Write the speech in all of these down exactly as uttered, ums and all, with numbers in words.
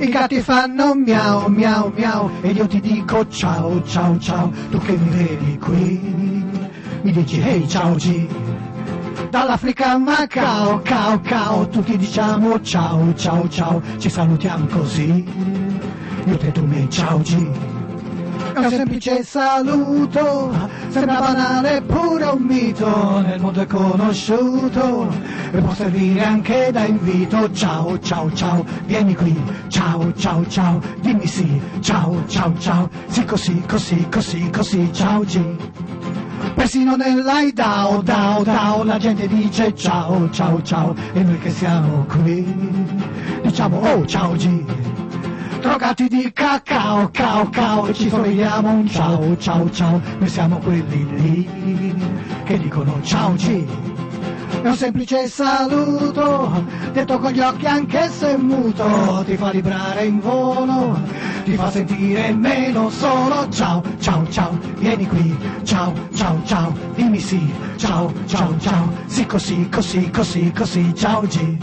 I gatti fanno miau miau miau ed io ti dico ciao ciao ciao. Tu che mi vedi qui mi dici hey ciao G. Dall'Africa a Macao, cao cao, tutti diciamo ciao ciao ciao. Ci salutiamo così, io te tu me ciao G. È un semplice saluto, sembra banale pure un mito, nel mondo è conosciuto e può servire anche da invito. Ciao ciao ciao, vieni qui, ciao ciao ciao, dimmi sì, ciao ciao ciao, sì così così così così, ciao G. Persino nell'Aidao, dao, dao, la gente dice ciao, ciao, ciao, e noi che siamo qui diciamo oh, ciao G. Drogati di cacao, cao, cao, e ci sorridiamo un ciao, ciao, ciao, noi siamo quelli lì che dicono ciao G. È un semplice saluto, detto con gli occhi anche se muto, ti fa vibrare in volo, ti fa sentire meno solo. Ciao, ciao, ciao, vieni qui, ciao, ciao, ciao, dimmi sì, ciao, ciao, ciao, sì così, così, così, così, ciao G.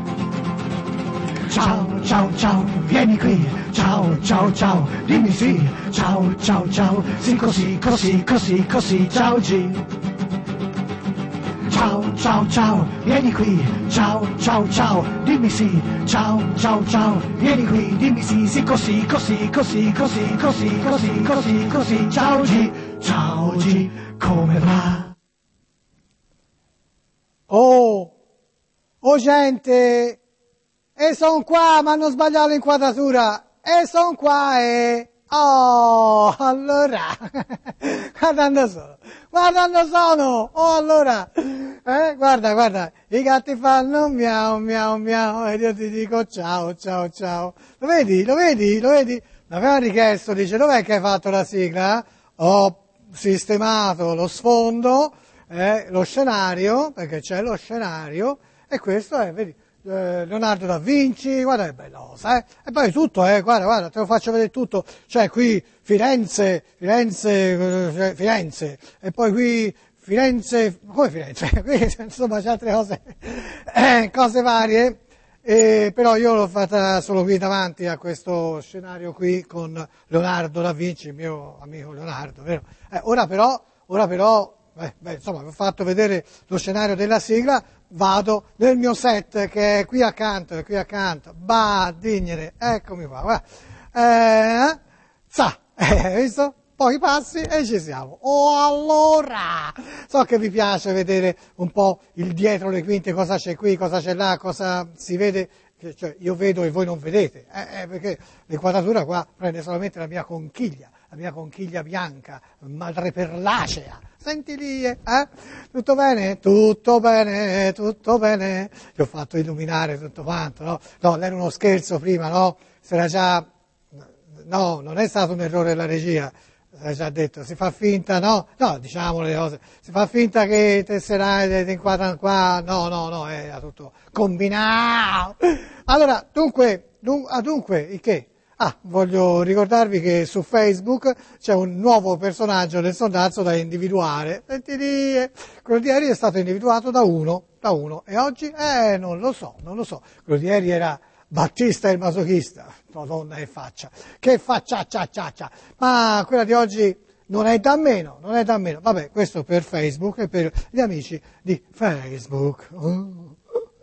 Ciao, ciao, ciao, vieni qui, ciao, ciao, ciao, dimmi sì, ciao, ciao, ciao, sì così, così, così, così, ciao G. Ciao, ciao, ciao, vieni qui, ciao, ciao, ciao, dimmi sì, ciao, ciao, ciao, vieni qui, dimmi sì, sì così, così, così, così, così, così, così, così, ciao G, ciao G, come va? Oh, oh gente, e son qua, ma hanno sbagliato l'inquadratura, e son qua e... Oh, allora, guardando sono, guardando sono, oh allora, eh, guarda, guarda, i gatti fanno miau, miau, miau, e io ti dico ciao, ciao, ciao. Lo vedi, lo vedi, lo vedi? Mi aveva richiesto, dice, dov'è che hai fatto la sigla? Ho sistemato lo sfondo, eh, lo scenario, perché c'è lo scenario, e questo è, vedi, Leonardo da Vinci, guarda che bella cosa, eh? E poi tutto, eh, guarda, guarda, te lo faccio vedere tutto, cioè qui Firenze, Firenze, Firenze, e poi qui Firenze, come Firenze? Qui, insomma c'è altre cose, eh, cose varie, eh, però io l'ho fatta solo qui davanti a questo scenario qui con Leonardo da Vinci, il mio amico Leonardo, vero? Eh, ora però, ora però, beh, beh, insomma, vi ho fatto vedere lo scenario della sigla, vado nel mio set che è qui accanto, è qui accanto, bah, dignere, eccomi qua, guarda, eh, sa, hai visto? Poi passi e ci siamo. Oh allora, so che vi piace vedere un po' il dietro le quinte, cosa c'è qui, cosa c'è là, cosa si vede, cioè io vedo e voi non vedete, eh, eh, perché l'inquadratura qua prende solamente la mia conchiglia, la mia conchiglia bianca, madreperlacea. Senti lì, eh? Tutto bene? Tutto bene, tutto bene. Ti ho fatto illuminare tutto quanto, no? No, era uno scherzo prima, no? Si era già... No, non è stato un errore della regia, si era già detto, si fa finta, no? No, diciamo le cose, si fa finta che tesserai, ti inquadrano qua, no, no, no, era tutto combinato. Allora, dunque, dunque, il che? Ah, voglio ricordarvi che su Facebook c'è un nuovo personaggio del sondazzo da individuare. Senti lì, quello di ieri è stato individuato da uno, da uno, e oggi? Eh, non lo so, non lo so. Quello di ieri era Battista il masochista, Madonna che faccia, che faccia, cia, cia, cia. Ma quella di oggi non è da meno, non è da meno. Vabbè, questo per Facebook e per gli amici di Facebook. Oh.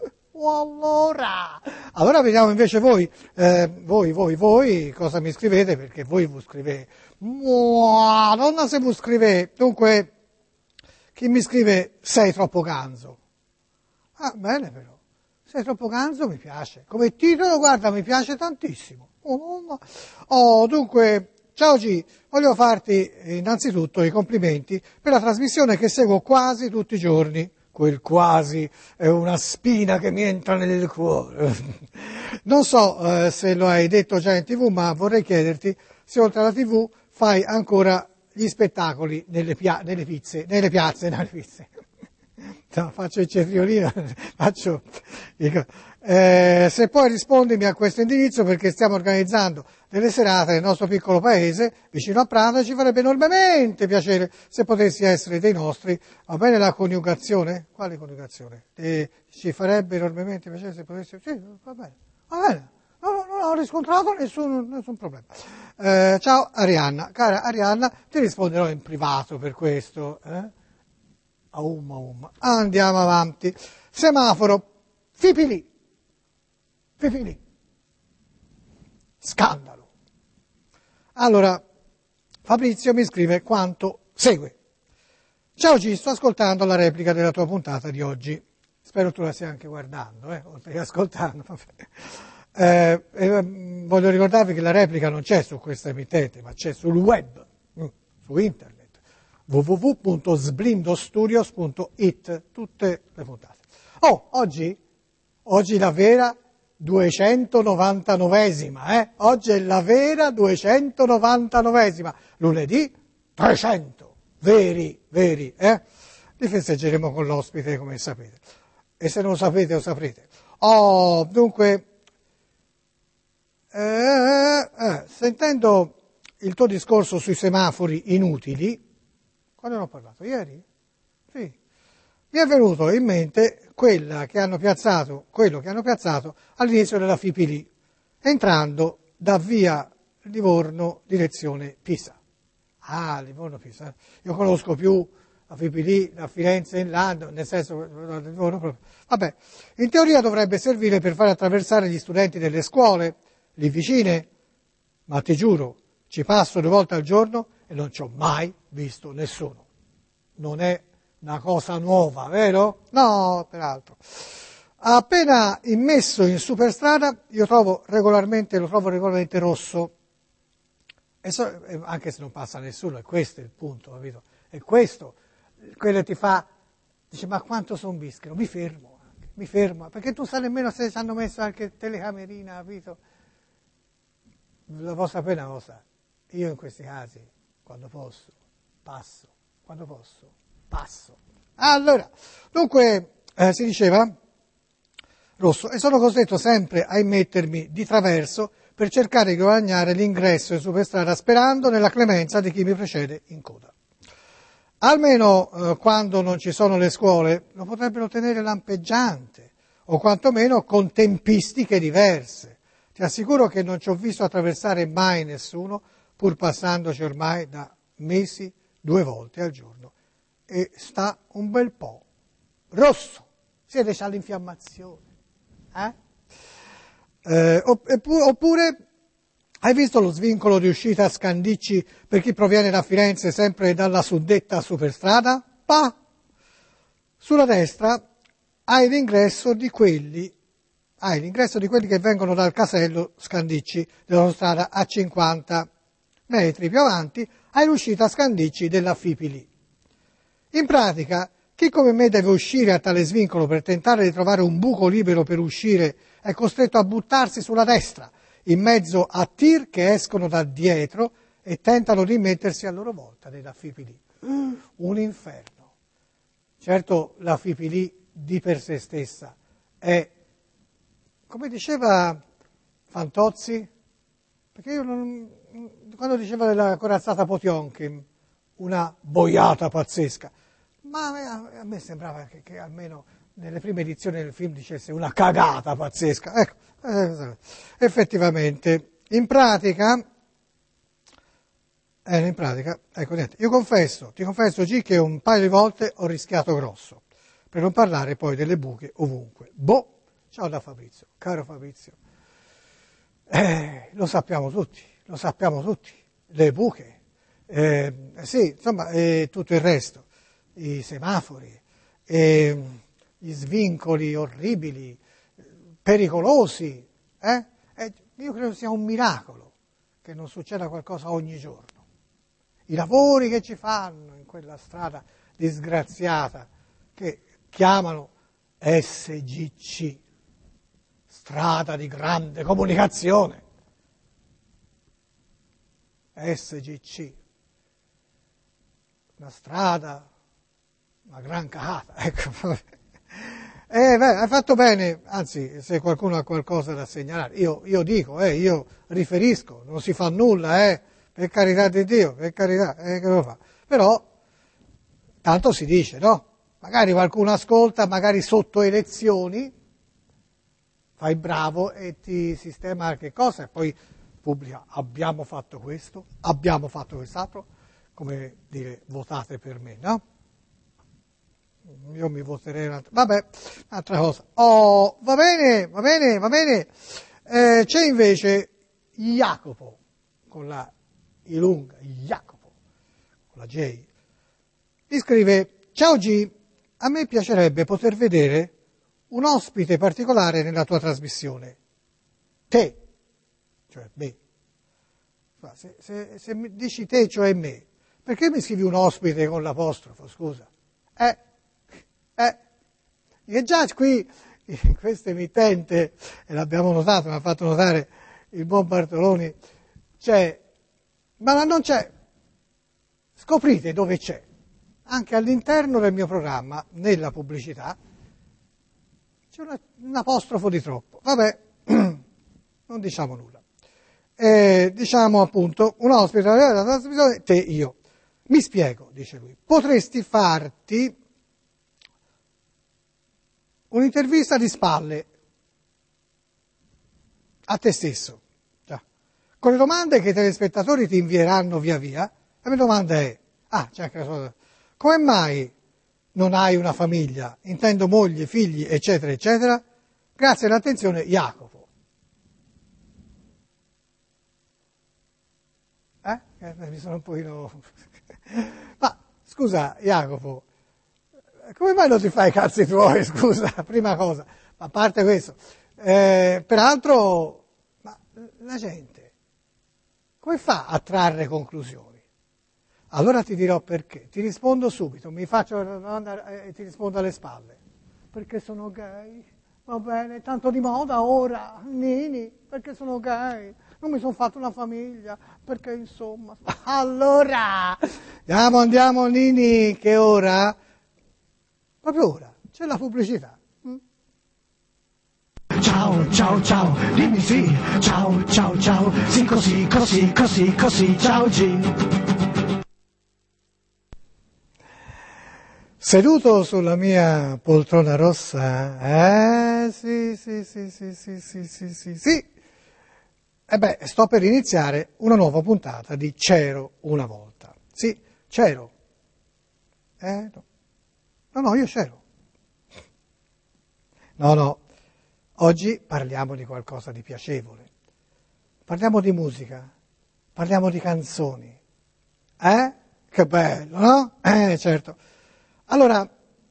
Allora, allora vediamo invece voi, eh, voi, voi, voi, cosa mi scrivete, perché voi vi scrivete, Madonna se vi scrivete, dunque, chi mi scrive sei troppo ganzo? Ah, bene però, sei troppo ganzo mi piace, come titolo guarda mi piace tantissimo, oh, no. Oh dunque, ciao G, voglio farti innanzitutto i complimenti per la trasmissione che seguo quasi tutti i giorni. Quel quasi è una spina che mi entra nel cuore. Non so eh, se lo hai detto già in tv, ma vorrei chiederti se oltre alla tv fai ancora gli spettacoli nelle, pia- nelle pizze, nelle piazze, nelle pizze. No, faccio il cetriolino, faccio... Dico, eh, se poi rispondimi a questo indirizzo perché stiamo organizzando delle serate nel nostro piccolo paese, vicino a Prato, ci farebbe enormemente piacere se potessi essere dei nostri. Va bene la coniugazione? Quale coniugazione? Eh, ci farebbe enormemente piacere se potessi... Sì, va bene, va bene. No, no, non non ho riscontrato nessun, nessun problema. Eh, ciao Arianna, cara Arianna, ti risponderò in privato per questo. Eh? Aum, aum. Andiamo avanti. Semaforo, fipili, fipili, scandalo. Allora, Fabrizio mi scrive quanto segue. Ciao G, sto ascoltando la replica della tua puntata di oggi. Spero tu la stia anche guardando, eh, oltre che ascoltando. Eh, eh, voglio ricordarvi che la replica non c'è su questa emittente, ma c'è sul web, su internet, w w w punto sblindostudios punto it, tutte le puntate. Oh, oggi, oggi la vera duecentonovantanovesima, eh? Oggi è la vera duecentonovantanovesima, lunedì trecento, veri, veri, eh? Li festeggeremo con l'ospite, come sapete. E se non lo sapete, lo saprete. Oh, dunque, eh, eh, sentendo il tuo discorso sui semafori inutili, quando ne ho parlato? Ieri? Sì. Mi è venuto in mente quella che hanno piazzato, quello che hanno piazzato all'inizio della Fipili, entrando da via Livorno direzione Pisa. Ah, Livorno-Pisa. Io conosco più la Fipili, da Firenze in là, nel senso, Livorno proprio. Vabbè, in teoria dovrebbe servire per far attraversare gli studenti delle scuole, lì vicine, ma ti giuro, ci passo due volte al giorno e non ci ho mai visto nessuno. Non è una cosa nuova, vero? No, peraltro. Appena immesso in superstrada, io trovo regolarmente, lo trovo regolarmente rosso. E so, anche se non passa nessuno, e questo è il punto, capito? E questo, quello ti fa, dice, ma quanto sono bischero? Mi fermo, anche, mi fermo, perché tu sai nemmeno se ci hanno messo anche telecamerina, capito? La vostra pena cosa? Io in questi casi, quando posso, passo, quando posso, passo. Allora, dunque, eh, si diceva, rosso, e sono costretto sempre a immettermi di traverso per cercare di guadagnare l'ingresso in superstrada sperando nella clemenza di chi mi precede in coda. Almeno eh, quando non ci sono le scuole lo potrebbero tenere lampeggiante o quantomeno con tempistiche diverse. Ti assicuro che non ci ho visto attraversare mai nessuno pur passandoci ormai da mesi due volte al giorno e sta un bel po' rosso, siete c'ha l'infiammazione. Eh? Eh, oppure hai visto lo svincolo di uscita a Scandicci per chi proviene da Firenze sempre dalla suddetta superstrada? Pa! Sulla destra hai l'ingresso di quelli hai l'ingresso di quelli che vengono dal casello Scandicci dell'autostrada A cinquanta metri più avanti hai l'uscita a Scandicci della Fipili. In pratica chi come me deve uscire a tale svincolo per tentare di trovare un buco libero per uscire è costretto a buttarsi sulla destra, in mezzo a tir che escono da dietro e tentano di mettersi a loro volta nella Fipili. Un inferno. Certo la Fipili di per sé stessa è, come diceva Fantozzi, perché io non, quando diceva della corazzata Potionkin, una boiata pazzesca, ma a me sembrava che, che almeno nelle prime edizioni del film dicesse una cagata pazzesca. Ecco, eh, effettivamente, in pratica, eh, in pratica, ecco niente, io confesso, ti confesso G che un paio di volte ho rischiato grosso, per non parlare poi delle buche ovunque. Boh, ciao da Fabrizio, caro Fabrizio, eh, lo sappiamo tutti, lo sappiamo tutti, le buche, eh, sì, insomma, eh, tutto il resto, i semafori, eh, gli svincoli orribili, pericolosi, eh? Eh, io credo sia un miracolo che non succeda qualcosa ogni giorno. I lavori che ci fanno in quella strada disgraziata che chiamano S G C, strada di grande comunicazione, S G C, una strada, una gran cagata, ecco. Eh, beh, hai fatto bene, anzi, se qualcuno ha qualcosa da segnalare, io, io dico, eh, io riferisco, non si fa nulla, eh, per carità di Dio, per carità, eh, che lo fa. Però, tanto si dice, no? Magari qualcuno ascolta, magari sotto elezioni, fai bravo e ti sistema che cosa e poi pubblica abbiamo fatto questo, abbiamo fatto quest'altro, come dire votate per me, no? Io mi voterei un'altra, vabbè, un'altra cosa. Oh, va bene, va bene, va bene. Eh, c'è invece Jacopo, con la I lunga, Jacopo, con la J. Mi scrive, ciao G, a me piacerebbe poter vedere un ospite particolare nella tua trasmissione. Te, cioè me. Se, se, se mi dici te, cioè me, perché mi scrivi un ospite con l'apostrofo, scusa? Eh, eh, che già qui, in questa emittente, e l'abbiamo notato, mi ha fatto notare il buon Bartoloni, c'è, ma non c'è, scoprite dove c'è, anche all'interno del mio programma, nella pubblicità, c'è una, un apostrofo di troppo, vabbè, non diciamo nulla. Eh, diciamo appunto, un ospite della trasmissione, te, io. Mi spiego, dice lui, potresti farti un'intervista di spalle a te stesso, già, con le domande che i telespettatori ti invieranno via via. La mia domanda è, ah, c'è anche la sua, come mai non hai una famiglia, intendo moglie, figli, eccetera, eccetera? Grazie all'attenzione, Jacopo. Eh? eh mi sono un pochino... Ma, scusa, Jacopo, come mai non ti fai i cazzi tuoi, scusa, prima cosa. Ma a parte questo, eh, peraltro, ma la gente, come fa a trarre conclusioni? Allora ti dirò perché, ti rispondo subito, mi faccio una domanda e ti rispondo alle spalle. Perché sono gay, va bene, tanto di moda ora, Nini, perché sono gay, non mi sono fatto una famiglia, perché insomma... Allora, andiamo, andiamo Nini, che ora? Proprio ora, c'è la pubblicità. Mm? Ciao, ciao, ciao, dimmi sì, ciao, ciao, ciao, sì così, così, così, così, ciao G. Seduto sulla mia poltrona rossa, eh, sì, sì, sì, sì, sì, sì, sì, sì, sì. E beh, sto per iniziare una nuova puntata di C'ero una volta. Sì, c'ero. Eh, no. No, no, io c'ero. No, no, oggi parliamo di qualcosa di piacevole. Parliamo di musica, parliamo di canzoni. Eh? Che bello, no? Eh, certo. Allora,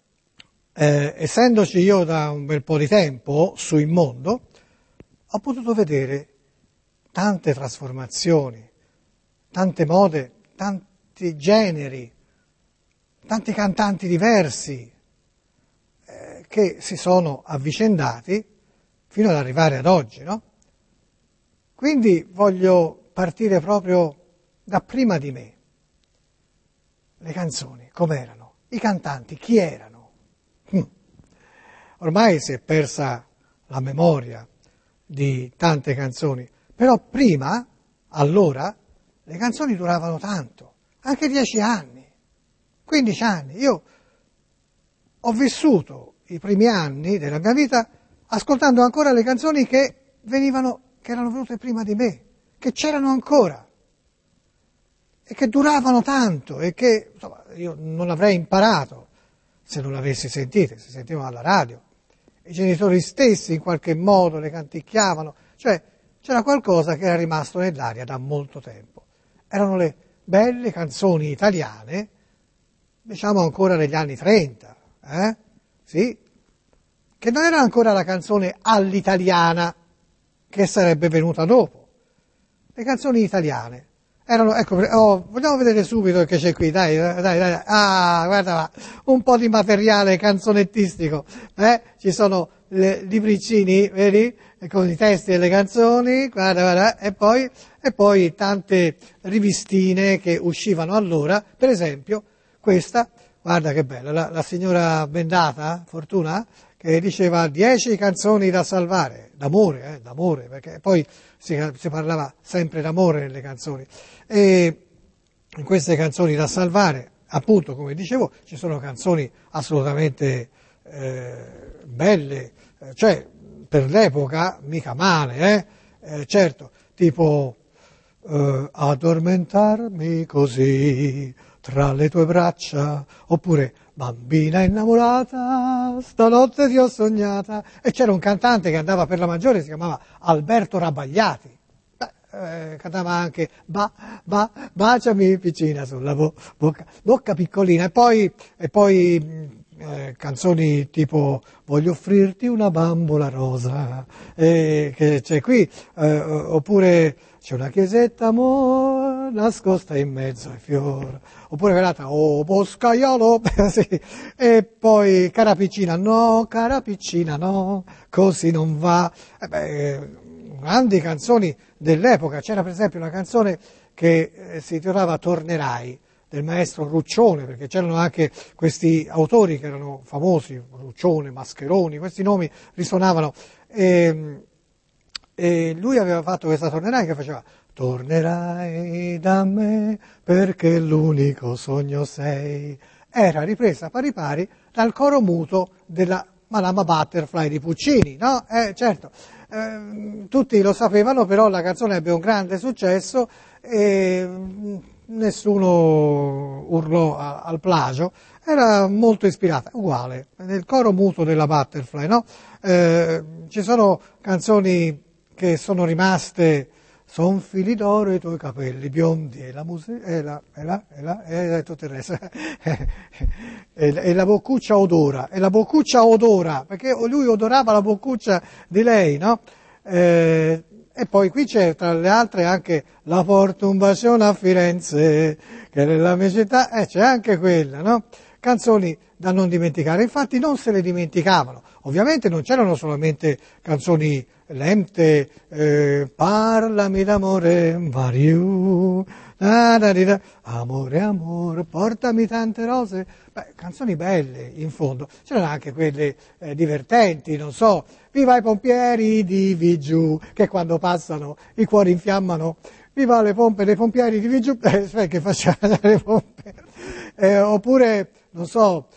eh, essendoci io da un bel po' di tempo su Il Mondo, ho potuto vedere tante trasformazioni, tante mode, tanti generi, tanti cantanti diversi eh, che si sono avvicendati fino ad arrivare ad oggi, no? Quindi voglio partire proprio da prima di me. Le canzoni, com'erano? I cantanti, chi erano? Hm. Ormai si è persa la memoria di tante canzoni, però prima, allora, le canzoni duravano tanto, anche dieci anni, quindici anni. Io ho vissuto i primi anni della mia vita ascoltando ancora le canzoni che venivano, che erano venute prima di me, che c'erano ancora e che duravano tanto e che insomma, io non avrei imparato se non le avessi sentite, se sentivano alla radio. I genitori stessi in qualche modo le canticchiavano, cioè c'era qualcosa che era rimasto nell'aria da molto tempo. Erano le belle canzoni italiane, diciamo ancora negli anni trenta, eh? Sì, che non era ancora la canzone all'italiana che sarebbe venuta dopo. Le canzoni italiane erano, ecco, oh, vogliamo vedere subito che c'è qui, dai, dai, dai, ah, guarda, un po' di materiale canzonettistico, eh? Ci sono i libricini, vedi, con i testi delle canzoni, guarda, guarda, e poi, e poi tante rivistine che uscivano allora, per esempio, questa, guarda che bella, la, la signora Bendata, Fortuna, che diceva dieci canzoni da salvare, d'amore, eh, d'amore, perché poi si, si parlava sempre d'amore nelle canzoni. E in queste canzoni da salvare, appunto, come dicevo, ci sono canzoni assolutamente eh, belle, eh, cioè per l'epoca mica male, eh? Eh, certo, tipo eh, addormentarmi così tra le tue braccia, oppure bambina innamorata, stanotte ti ho sognata. E c'era un cantante che andava per la maggiore, si chiamava Alberto Rabagliati. Beh, eh, cantava anche ba, ba, baciami piccina sulla bo, bocca, bocca piccolina. E poi, e poi eh, canzoni tipo voglio offrirti una bambola rosa, eh, che c'è qui, eh, oppure c'è una chiesetta amore nascosta in mezzo ai fiori, oppure quell'altra oh boscaiolo, sì. E poi cara piccina no, cara piccina no, così non va. Eh beh, grandi canzoni dell'epoca. C'era per esempio una canzone che eh, si titolava Tornerai, del maestro Ruccione, perché c'erano anche questi autori che erano famosi, Ruccione, Mascheroni, questi nomi risuonavano, e, e lui aveva fatto questa Tornerai che faceva tornerai da me perché l'unico sogno sei. Era ripresa pari pari dal coro muto della Madama Butterfly di Puccini, no? Eh, certo, eh, tutti lo sapevano, però la canzone ebbe un grande successo e nessuno urlò a, al plagio, era molto ispirata, uguale, nel coro muto della Butterfly, no? Eh, ci sono canzoni che sono rimaste, son fili d'oro i tuoi capelli biondi e la musica, e la, e la, e la, e tutto il resto, e, e la boccuccia odora, e la boccuccia odora, perché lui odorava la boccuccia di lei, no? Eh, E poi qui c'è, tra le altre, anche La porto un bacione a Firenze, che nella mia città, eh, c'è anche quella, no? Canzoni da non dimenticare. Infatti non se le dimenticavano. Ovviamente non c'erano solamente canzoni lente, eh, parlami d'amore, Mariù, amore, amore, portami tante rose. Beh, canzoni belle, in fondo. C'erano anche quelle eh, divertenti, non so, viva i pompieri di Vigiù, che quando passano i cuori infiammano, viva le pompe dei pompieri di Vigiù, eh, che facciano le pompe. Eh, oppure, non so,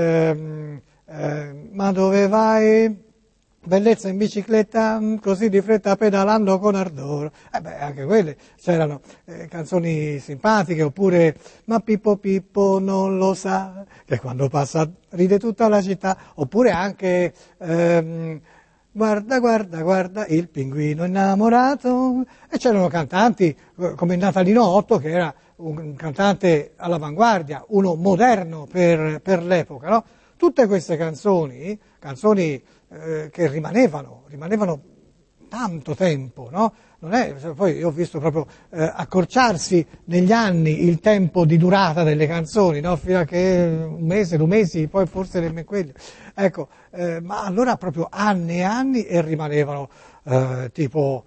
ehm, eh, ma dove vai? Bellezza in bicicletta, così di fretta pedalando con ardore. Eh beh, anche quelle c'erano eh, canzoni simpatiche, oppure ma Pippo Pippo non lo sa, che quando passa ride tutta la città, oppure anche ehm, guarda, guarda, guarda il pinguino innamorato. E c'erano cantanti come Natalino Otto, che era un cantante all'avanguardia, uno moderno per, per l'epoca, no? Tutte queste canzoni, canzoni eh, che rimanevano, rimanevano tanto tempo, no? Non è, poi io ho visto proprio eh, accorciarsi negli anni il tempo di durata delle canzoni, no? Fino a che un mese, due mesi, poi forse nemmeno quelli. Ecco, eh, ma allora proprio anni e anni e rimanevano eh, tipo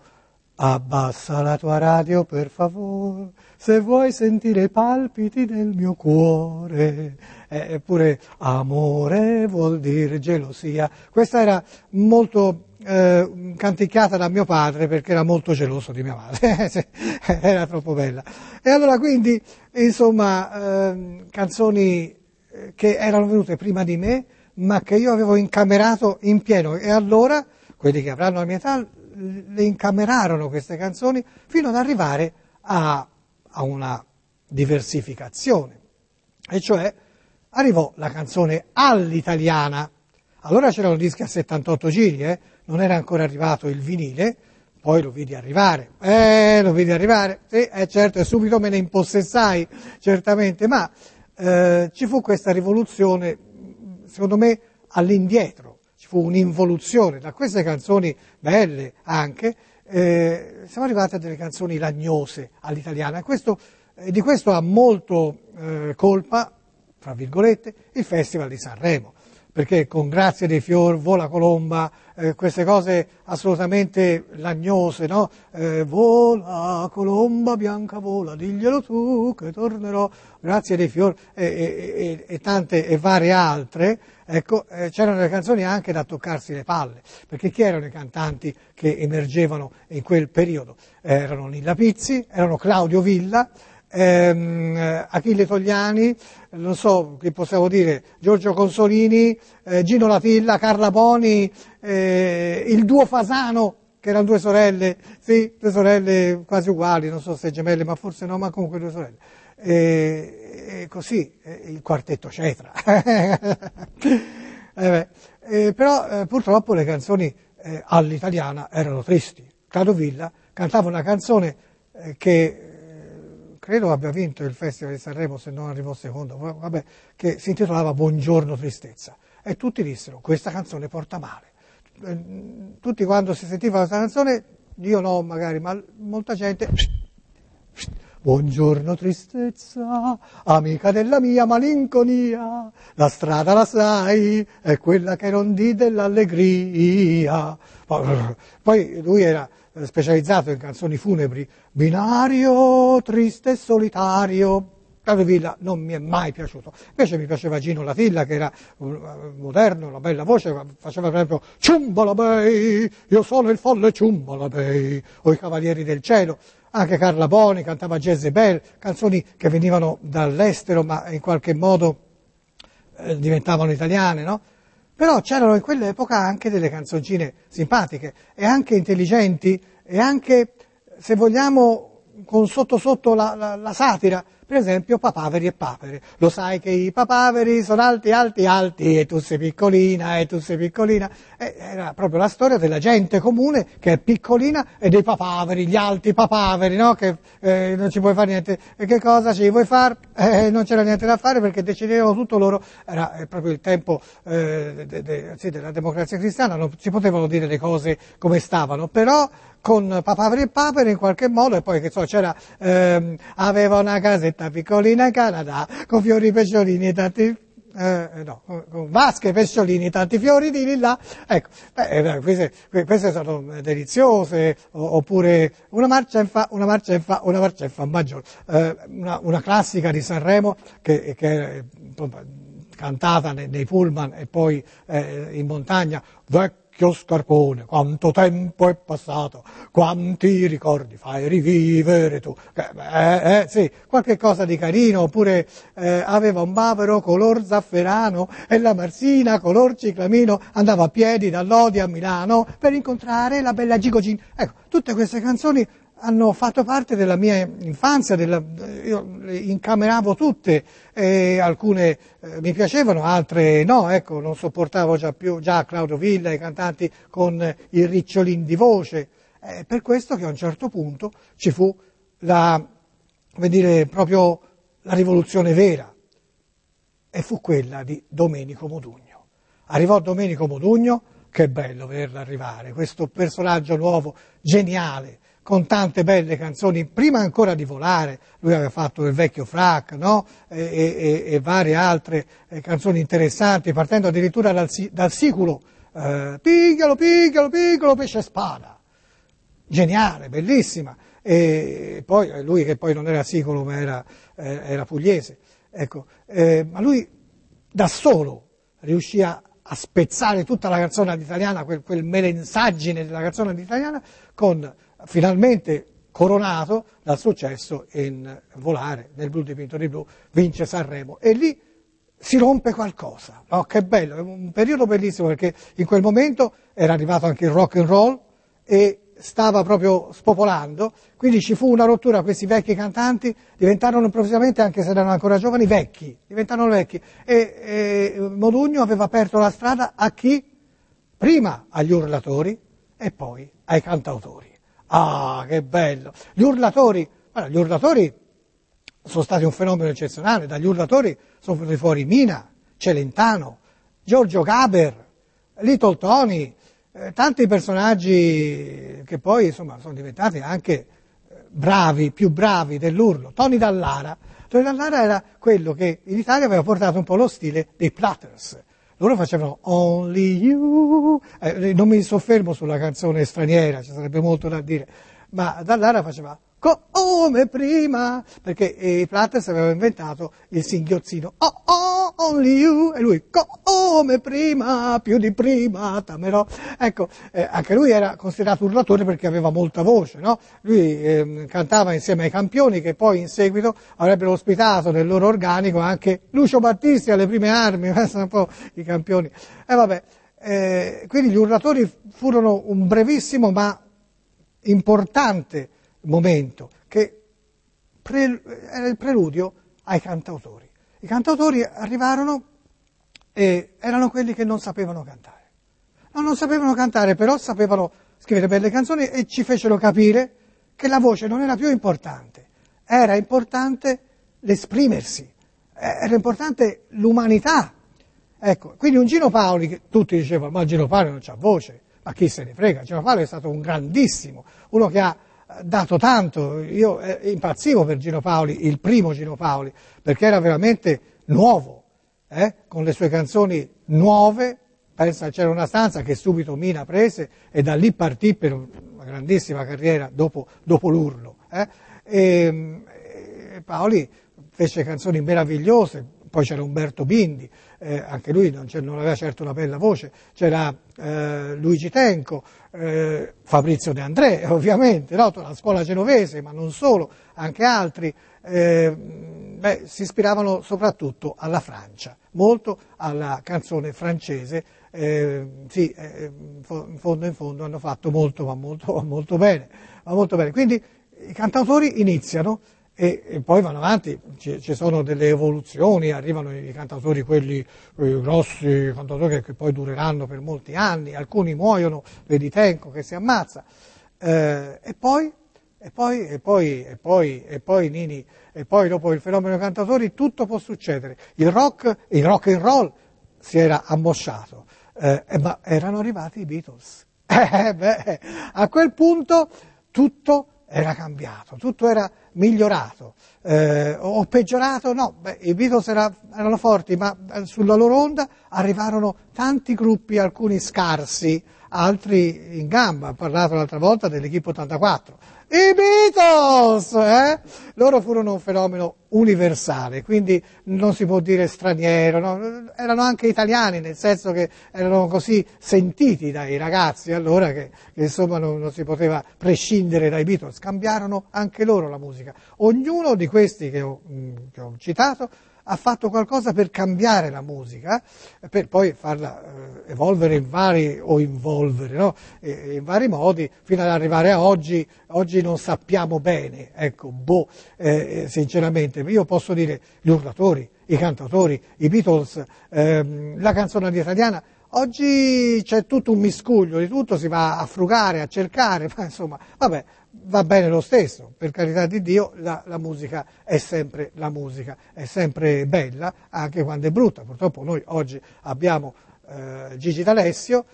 abbassa la tua radio per favore, se vuoi sentire i palpiti del mio cuore. Eh, eppure amore vuol dire gelosia. Questa era molto eh, canticchiata da mio padre perché era molto geloso di mia madre, era troppo bella. E allora quindi, insomma, eh, canzoni che erano venute prima di me, ma che io avevo incamerato in pieno. E allora, quelli che avranno la mia età, le incamerarono queste canzoni fino ad arrivare a, a una diversificazione. E cioè arrivò la canzone all'italiana. Allora c'erano dischi a settantotto giri, eh? Non era ancora arrivato il vinile, poi lo vidi arrivare, eh, lo vidi arrivare, sì, eh, certo, e subito me ne impossessai, certamente, ma eh, ci fu questa rivoluzione, secondo me, all'indietro. Ci fu un'involuzione da queste canzoni belle anche, eh, siamo arrivati a delle canzoni lagnose all'italiana, e questo, eh, di questo ha molto eh, colpa, fra virgolette, il Festival di Sanremo, perché con Grazia dei Fior, Vola Colomba, eh, queste cose assolutamente lagnose, no? Eh, vola Colomba bianca vola, diglielo tu che tornerò, Grazia dei Fior e, e, e, e tante e varie altre, ecco, eh, c'erano le canzoni anche da toccarsi le palle, perché chi erano i cantanti che emergevano in quel periodo? Erano Nilla Pizzi, erano Claudio Villa, ehm, Achille Togliani, non so che possiamo dire, Giorgio Consolini, eh, Gino Latilla, Carla Poni, eh, il duo Fasano, che erano due sorelle, sì, due sorelle quasi uguali, non so se gemelle, ma forse no, ma comunque due sorelle. E, e così, eh, il quartetto Cetra. eh beh, eh, però eh, purtroppo le canzoni eh, all'italiana erano tristi. Claudio Villa cantava una canzone eh, che eh, credo abbia vinto il Festival di Sanremo, se non arrivò secondo, vabbè, che si intitolava Buongiorno Tristezza. E tutti dissero, questa canzone porta male. Tutti quando si sentiva questa canzone, io no magari, ma molta gente, buongiorno tristezza, amica della mia malinconia, la strada la sai, è quella che non di dell'allegria. Poi lui era specializzato in canzoni funebri, binario triste e solitario. Claudio Villa non mi è mai piaciuto, invece mi piaceva Gino Latilla, che era moderno, una bella voce, faceva proprio Ciumbalabei, io sono il folle Ciumbalabei, o i Cavalieri del Cielo, anche Carla Poni cantava Jezebel, canzoni che venivano dall'estero ma in qualche modo eh, diventavano italiane, no? Però c'erano in quell'epoca anche delle canzoncine simpatiche e anche intelligenti e anche, se vogliamo, con sotto sotto la, la, la satira. Per esempio Papaveri e Papere, lo sai che i papaveri sono alti, alti, alti e tu sei piccolina e tu sei piccolina. E era proprio la storia della gente comune che è piccolina e dei papaveri, gli alti papaveri, no? Che eh, non ci puoi fare niente. E che cosa ci vuoi fare? Eh, non c'era niente da fare perché decidevano tutto loro. Era eh, proprio il tempo eh, de, de, sì, della democrazia cristiana, non si potevano dire le cose come stavano, però con Papaveri e Papere in qualche modo, e poi che so, c'era, ehm, aveva una casetta piccolina in Canada, con fiori pesciolini e tanti, eh, no, con vasche pesciolini e tanti fiori di lilla, ecco, beh, queste, queste sono deliziose, oppure una marcia in fa, una marcia in fa, una marcia in fa maggiore, eh, una, una classica di Sanremo, che, che è cantata nei, nei pullman e poi eh, in montagna, vecchio scarpone, quanto tempo è passato, quanti ricordi fai rivivere tu. Eh, eh, sì, qualche cosa di carino, oppure eh, aveva un bavero color zafferano e la marsina color ciclamino, andava a piedi da Lodi a Milano per incontrare la bella Gigogin. Ecco, tutte queste canzoni hanno fatto parte della mia infanzia, della, io le incameravo tutte, e alcune eh, mi piacevano, altre no, ecco, non sopportavo già più già Claudio Villa, i cantanti con il ricciolin di voce, è per questo che a un certo punto ci fu la, come dire, proprio la rivoluzione vera, e fu quella di Domenico Modugno. Arrivò Domenico Modugno, che bello vederlo arrivare, questo personaggio nuovo, geniale, con tante belle canzoni, prima ancora di volare, lui aveva fatto Il vecchio frac, no? e, e, e varie altre eh, canzoni interessanti, partendo addirittura dal, dal siculo, eh, piglialo, piglialo, piglialo, pesce spada, geniale, bellissima, e poi lui che poi non era siculo ma era, eh, era pugliese, ecco, eh, ma lui da solo riuscì a, a spezzare tutta la canzone italiana, quel, quel melensaggine della canzone italiana, con finalmente coronato dal successo in Volare, nel blu dipinto di blu, vince Sanremo e lì si rompe qualcosa. Oh, che bello, è un periodo bellissimo perché in quel momento era arrivato anche il rock and roll e stava proprio spopolando, quindi ci fu una rottura, questi vecchi cantanti diventarono improvvisamente, anche se erano ancora giovani, vecchi, diventarono vecchi e, e Modugno aveva aperto la strada a chi? Prima agli urlatori e poi ai cantautori. Ah, che bello! Gli urlatori, allora, gli urlatori sono stati un fenomeno eccezionale, dagli urlatori sono venuti fuori Mina, Celentano, Giorgio Gaber, Little Tony, eh, tanti personaggi che poi insomma sono diventati anche eh, bravi, più bravi dell'urlo. Tony Dallara, Tony Dallara era quello che in Italia aveva portato un po' lo stile dei Platters. Loro facevano Only You, eh, non mi soffermo sulla canzone straniera, ci sarebbe molto da dire, ma Dallara faceva come prima, perché i Platters avevano inventato il singhiozzino, oh oh, only you, e lui come prima, più di prima, t'amerò. Ecco, eh, anche lui era considerato urlatore perché aveva molta voce, no? Lui eh, cantava insieme ai Campioni, che poi in seguito avrebbero ospitato nel loro organico anche Lucio Battisti alle prime armi, sono un po' i Campioni. E vabbè, eh, quindi gli urlatori furono un brevissimo ma importante momento, che pre- era il preludio ai cantautori. I cantautori arrivarono e erano quelli che non sapevano cantare. No, non sapevano cantare, però sapevano scrivere belle canzoni e ci fecero capire che la voce non era più importante, era importante l'esprimersi, era importante l'umanità. Ecco, quindi un Gino Paoli, che tutti dicevano, ma Gino Paoli non c'ha voce, ma chi se ne frega, Gino Paoli è stato un grandissimo, uno che ha dato tanto. Io eh, impazzivo per Gino Paoli, il primo Gino Paoli, perché era veramente nuovo, eh, con le sue canzoni nuove. Pensa, c'era una stanza che subito Mina prese e da lì partì per una grandissima carriera dopo, dopo l'Urlo. Eh. E, e Paoli fece canzoni meravigliose. Poi c'era Umberto Bindi, eh, anche lui non, non aveva certo una bella voce, c'era eh, Luigi Tenco, eh, Fabrizio De André, ovviamente, no? La scuola genovese, ma non solo, anche altri, eh, beh, si ispiravano soprattutto alla Francia, molto alla canzone francese, eh, sì, eh, in fondo in fondo hanno fatto molto, ma molto, molto bene, ma molto bene. Quindi i cantautori iniziano, E, e poi vanno avanti, ci, ci sono delle evoluzioni, arrivano i cantautori, quelli i grossi cantautori che, che poi dureranno per molti anni, alcuni muoiono, vedi Tenco che si ammazza, eh, e poi, e poi, e poi, e poi, e poi Nini, e poi dopo il fenomeno dei cantatori tutto può succedere. Il rock, il rock and roll si era ammosciato, eh, ma erano arrivati i Beatles. Eh, beh, a quel punto tutto era cambiato, tutto era migliorato, eh, o peggiorato, no, beh, i Beatles era, erano forti, ma sulla loro onda arrivarono tanti gruppi, alcuni scarsi, altri in gamba. Ho parlato l'altra volta dell'Equipe ottantaquattro. I Beatles, eh? Loro furono un fenomeno universale, quindi non si può dire straniero, no? Erano anche italiani, nel senso che erano così sentiti dai ragazzi allora che, che insomma non, non si poteva prescindere dai Beatles. Cambiarono anche loro la musica. Ognuno di questi che ho, che ho citato ha fatto qualcosa per cambiare la musica, per poi farla eh, evolvere in vari, o involvere, no? e, in vari modi, fino ad arrivare a oggi. Oggi non sappiamo bene, ecco, boh, eh, sinceramente. Io posso dire gli urlatori, i cantautori, i Beatles, ehm, la canzone italiana. Oggi c'è tutto un miscuglio di tutto, si va a frugare, a cercare, ma insomma, vabbè, va bene lo stesso, per carità di Dio, la, la musica è sempre la musica, è sempre bella, anche quando è brutta. Purtroppo noi oggi abbiamo eh, Gigi D'Alessio,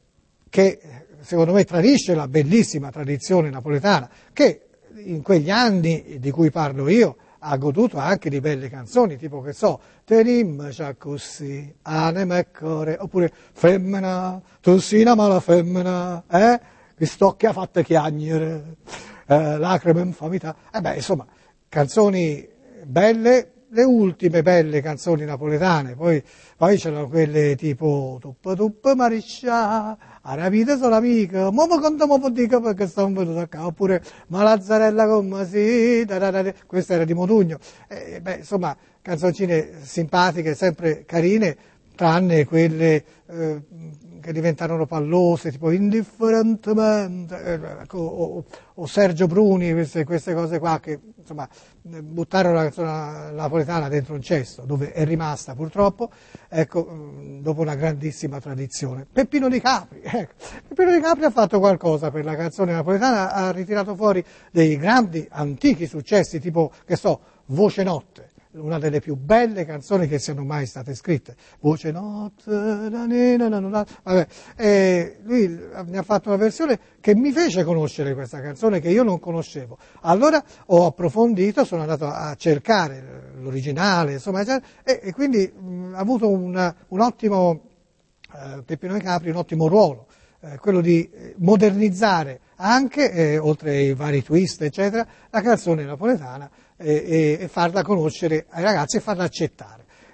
che secondo me tradisce la bellissima tradizione napoletana, che in quegli anni di cui parlo io ha goduto anche di belle canzoni, tipo, che so, Tenimmaci così, anima e cuore, oppure Femmina, tu sei una mala femmina, eh? Che stocchia fatta chiagnere, eh, lacrime infamità. E beh, insomma, canzoni belle, le ultime belle canzoni napoletane, poi, poi c'erano quelle tipo Tuppa Tuppa Mariscia, a vita sono amica, mo mi conta mo dica perché sono venuto a casa, oppure Ma Lazzarella come si, questa era di Modugno. E, beh, insomma, canzoncine simpatiche, sempre carine, tranne quelle eh, che diventarono pallose, tipo Indifferentemente, eh, o, o Sergio Bruni, queste, queste cose qua che insomma buttarono la canzone napoletana dentro un cesto, dove è rimasta purtroppo, ecco, dopo una grandissima tradizione. Peppino Di Capri, ecco. Peppino Di Capri ha fatto qualcosa per la canzone napoletana, ha ritirato fuori dei grandi, antichi successi, tipo, che so, Voce Notte, una delle più belle canzoni che siano mai state scritte. Voce Notte, na, na, na, na, vabbè. E lui ne ha fatto una versione che mi fece conoscere questa canzone, che io non conoscevo. Allora ho approfondito, sono andato a cercare l'originale, insomma, e, e quindi mh, ha avuto una, un ottimo, eh, Peppino Di Capri, un ottimo ruolo. Eh, quello di modernizzare anche, eh, oltre ai vari twist, eccetera, la canzone napoletana, e, e farla conoscere ai ragazzi e farla accettare.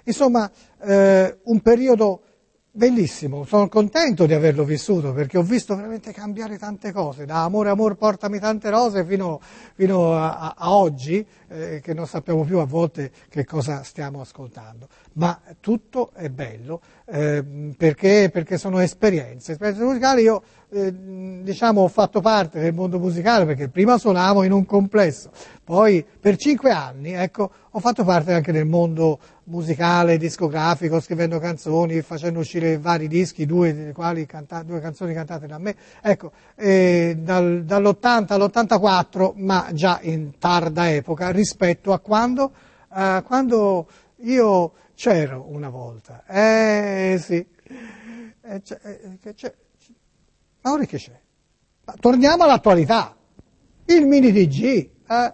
Insomma, eh, un periodo bellissimo, sono contento di averlo vissuto perché ho visto veramente cambiare tante cose, da Amore Amor portami tante rose fino, fino a, a oggi, eh, che non sappiamo più a volte che cosa stiamo ascoltando, ma tutto è bello eh, perché, perché sono esperienze, esperienze musicali. Io eh, diciamo ho fatto parte del mondo musicale perché prima suonavo in un complesso, poi per cinque anni ecco, ho fatto parte anche del mondo musicale, discografico, scrivendo canzoni, facendo uscire vari dischi, due delle quali canta- due canzoni cantate da me, ecco, eh, dal, dall'ottanta all'ottantaquattro, ma già in tarda epoca, rispetto a quando, uh, quando io c'ero una volta. Eh sì, eh, c'è, eh, che c'è. Ma ora che c'è? Ma torniamo all'attualità, il mini D G. Eh.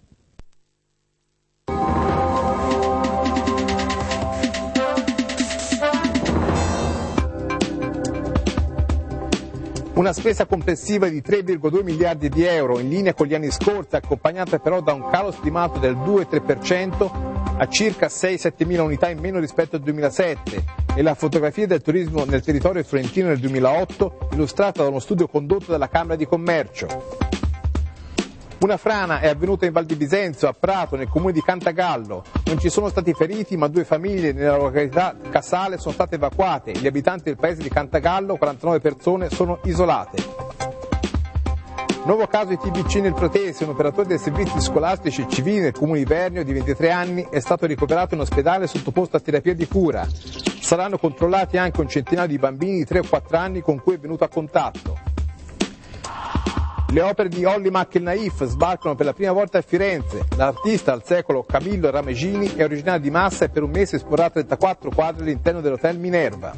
Una spesa complessiva di tre virgola due miliardi di euro, in linea con gli anni scorsi, accompagnata però da un calo stimato del due tre per cento a circa sei sette mila unità in meno rispetto al duemilasette, e la fotografia del turismo nel territorio fiorentino nel duemilaotto, illustrata da uno studio condotto dalla Camera di Commercio. Una frana è avvenuta in Val di Bisenzio, a Prato, nel comune di Cantagallo. Non ci sono stati feriti, ma due famiglie nella località Casale sono state evacuate. Gli abitanti del paese di Cantagallo, quarantanove persone, sono isolate. Nuovo caso di T B C nel Protese, un operatore dei servizi scolastici civili nel comune di Vernio di ventitré anni è stato ricoverato in ospedale e sottoposto a terapia di cura. Saranno controllati anche un centinaio di bambini di tre o quattro anni con cui è venuto a contatto. Le opere di Olli Mack el Naif sbarcano per la prima volta a Firenze. L'artista al secolo Camillo Ramegini è originario di Massa e per un mese esporrà trentaquattro quadri all'interno dell'Hotel Minerva.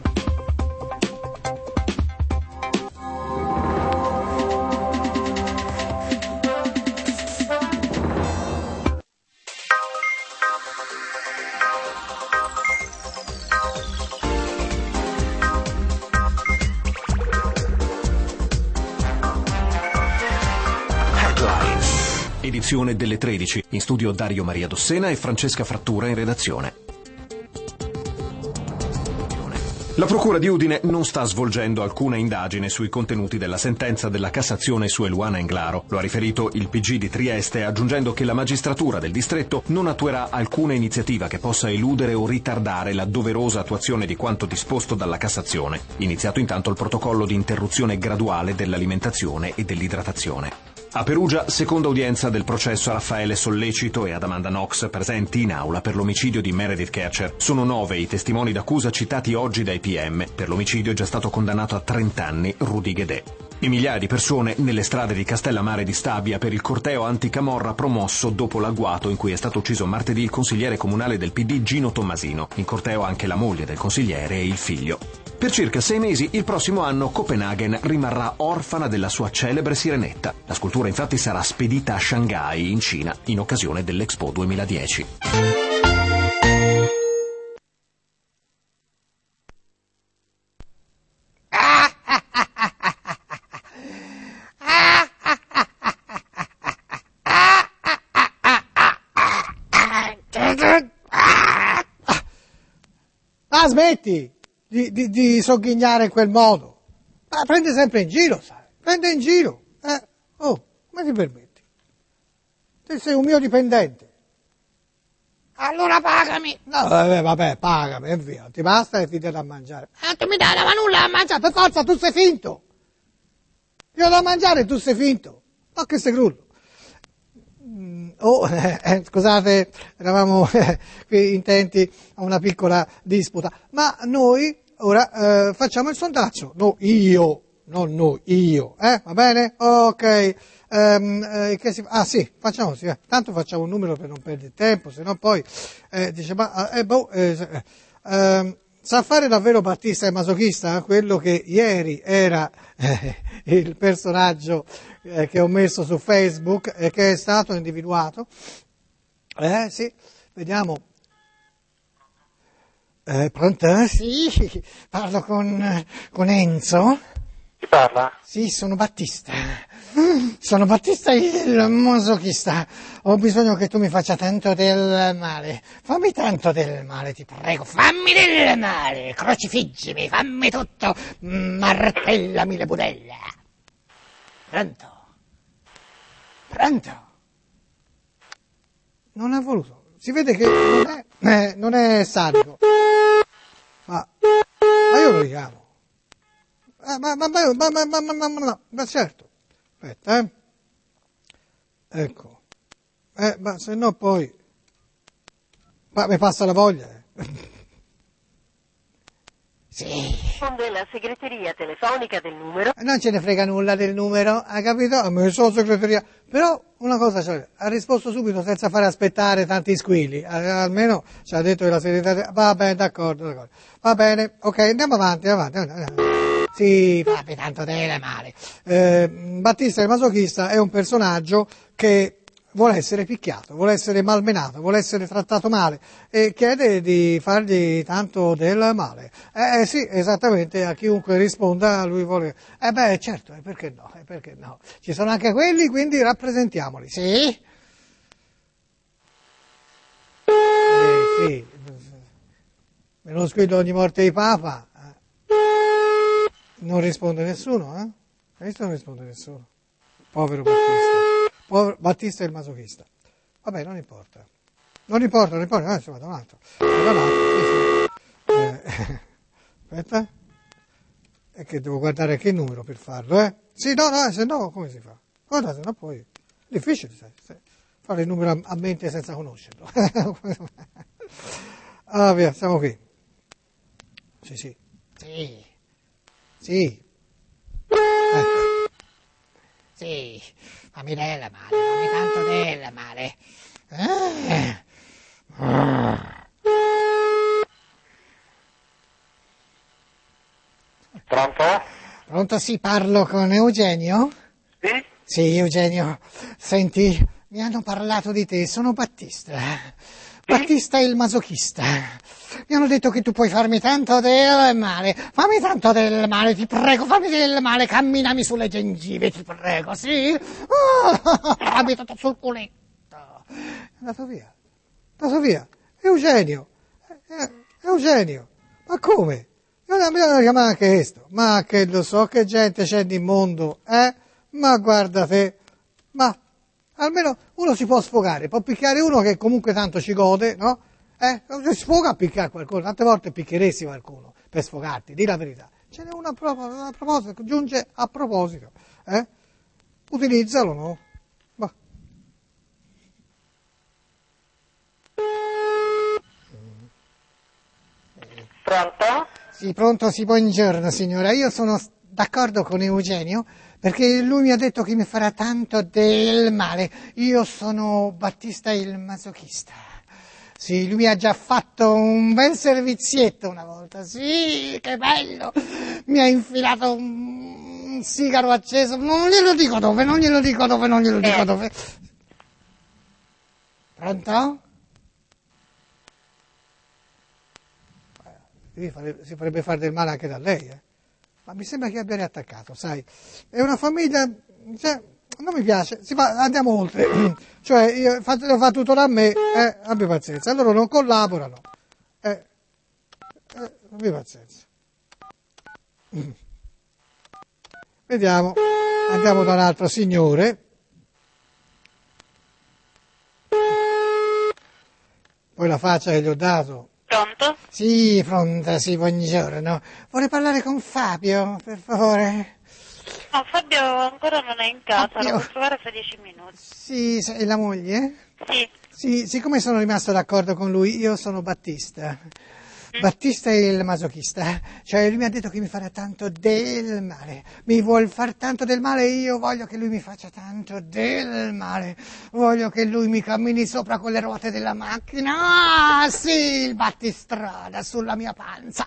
Edizione delle tredici, in studio Dario Maria Dossena e Francesca Frattura in redazione. La Procura di Udine non sta svolgendo alcuna indagine sui contenuti della sentenza della Cassazione su Eluana Englaro. Lo ha riferito il P G di Trieste, aggiungendo che la magistratura del distretto non attuerà alcuna iniziativa che possa eludere o ritardare la doverosa attuazione di quanto disposto dalla Cassazione. Iniziato intanto il protocollo di interruzione graduale dell'alimentazione e dell'idratazione. A Perugia, seconda udienza del processo a Raffaele Sollecito e ad Amanda Knox, presenti in aula per l'omicidio di Meredith Kercher. Sono nove i testimoni d'accusa citati oggi dai P M. Per l'omicidio è già stato condannato a trenta anni Rudy Guedè. E migliaia di persone nelle strade di Castellammare di Stabia per il corteo anticamorra promosso dopo l'agguato in cui è stato ucciso martedì il consigliere comunale del P D Gino Tommasino. In corteo anche la moglie del consigliere e il figlio. Per circa sei mesi, il prossimo anno, Copenaghen rimarrà orfana della sua celebre sirenetta. La scultura infatti sarà spedita a Shanghai, in Cina, in occasione dell'Expo duemiladieci. Ah, smetti! Di, di, di sogghignare in quel modo. Ma prende sempre in giro, sai? Prende in giro. Eh? Oh, come ti permetti? Te sei un mio dipendente. Allora pagami. No, vabbè, vabbè, pagami e via. Ti basta e ti dai da mangiare. Ah, tu mi dai da nulla a mangiare, per forza, tu sei finto. Io ho da mangiare e tu sei finto. Ma che sei crullo? Oh, eh, eh, scusate, eravamo eh, qui intenti a una piccola disputa. Ma noi ora eh, facciamo il sondaggio. No, io, non noi, io. Eh, va bene? Ok. Um, eh, che si, ah sì, facciamo così, eh. Tanto facciamo un numero per non perdere tempo, se no poi eh, dice, ma eh, boh, eh, eh, sa fare davvero Battista e masochista? Quello che ieri era eh, il personaggio eh, che ho messo su Facebook e che è stato individuato. Eh sì, vediamo. Eh, pronto? Sì, parlo con, con Enzo. Chi parla? Sì, sono Battista. Sono Battista il masochista. Ho bisogno che tu mi faccia tanto del male. Fammi tanto del male, ti prego. Fammi del male. Crocifiggimi, fammi tutto. Martellami le budella. Pronto? Pronto? Non ha voluto. Si vede che non è, eh, non è sadico. Ma, ma io lo richiamo. Eh, ma, ma, ma, ma, ma, ma, ma, ma, ma, ma certo. Aspetta, eh. Ecco. Eh, ma se no poi... Ma mi passa la voglia, eh. Sì. Della segreteria telefonica del numero. Non ce ne frega nulla del numero, hai capito? Ha messo la segreteria. Però una cosa, cioè, ha risposto subito senza fare aspettare tanti squilli. Almeno ci ha detto che la segreteria... Va bene, d'accordo, d'accordo. Va bene, ok, andiamo avanti, avanti. avanti. Sì, papi, tanto delle male. Eh, Battista il masochista è un personaggio che vuole essere picchiato, vuole essere malmenato, vuole essere trattato male e chiede di fargli tanto del male. Eh, eh sì, esattamente, a chiunque risponda lui vuole... Eh beh, certo, e perché no, e perché no. Ci sono anche quelli, quindi rappresentiamoli, sì? Eh, sì, me lo squillo ogni morte di Papa. Non risponde nessuno, eh? Questo non risponde nessuno. Povero Battista. Povero Battista è il masochista. Vabbè, non importa. Non importa, non importa. Adesso vado avanti. Vado avanti, sì, sì. Eh, aspetta. È che devo guardare che numero per farlo, eh? Sì, no, no, se no, come si fa? Guarda, se no poi... È difficile, sai. Fare il numero a, a mente senza conoscerlo. Ah, via, siamo qui. Sì, sì. Sì. Sì. Ecco. Sì. Fammi della male, fammi tanto della male. Eh. Pronto? Pronto, sì, parlo con Eugenio? Sì? Sì, Eugenio. Senti, mi hanno parlato di te, sono Battista. Battista il masochista. Mi hanno detto che tu puoi farmi tanto del male. Fammi tanto del male, ti prego, fammi del male. Camminami sulle gengive, ti prego, sì? Oh, fammi tutto sul culetto. È andato via. È andato via. Eugenio. Eh, Eugenio. Ma come? Io non mi devo chiamare anche questo. Ma che lo so che gente c'è nel mondo, eh? Ma guarda te. Ma... almeno uno si può sfogare, può picchiare uno che comunque tanto ci gode, no? Eh? Si sfoga a picchiare qualcuno, tante volte picchieresti qualcuno per sfogarti, di la verità. Ce n'è una a proposito, a proposito giunge a proposito, eh? Utilizzalo, no? Bah. Pronto? Sì, pronto, sì, buongiorno signora, io sono d'accordo con Eugenio, perché lui mi ha detto che mi farà tanto del male. Io sono Battista il masochista. Sì, lui mi ha già fatto un bel servizietto una volta. Sì, che bello. Mi ha infilato un sigaro acceso. Non glielo dico dove, non glielo dico dove, non glielo dico dove. Pronto? Si farebbe fare del male anche da lei, eh? Ma mi sembra che abbia riattaccato, sai. È una famiglia, cioè, non mi piace, si fa, andiamo oltre. Cioè, io fa, lo fa tutto da me, eh, abbi pazienza. Loro non collaborano. Eh, eh, abbi pazienza. Vediamo, andiamo da un altro signore. Poi la faccia che gli ho dato. Pronto? Sì, pronta, sì, buongiorno. Vorrei parlare con Fabio, per favore. No, Fabio ancora non è in casa, Fabio. lo puoi trovare fra dieci minuti. Sì, è la moglie? Sì. Sì, siccome sono rimasto d'accordo con lui, io sono Battista. Battista è il masochista, cioè lui mi ha detto che mi farà tanto del male, mi vuol far tanto del male e io voglio che lui mi faccia tanto del male, voglio che lui mi cammini sopra con le ruote della macchina, ah sì, il battistrada sulla mia panza,